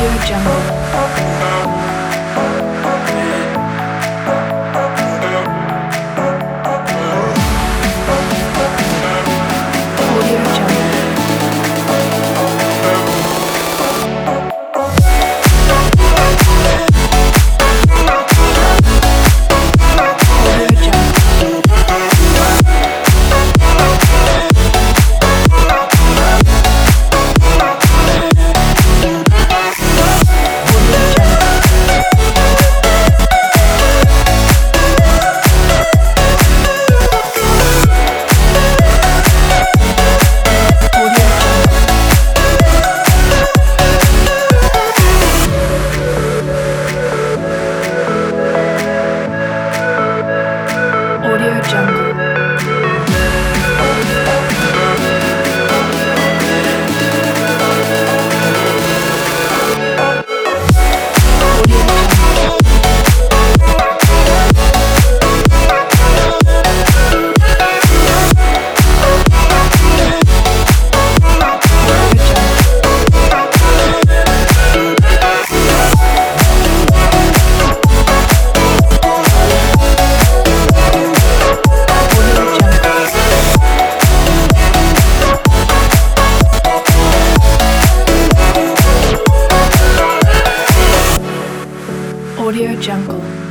Audio Jungle. Audio Jungle. Audio Jungle. Audio Jungle. Audio Jungle. Audio Jungle. Audio Jungle. Audio Jungle. Audio Jungle.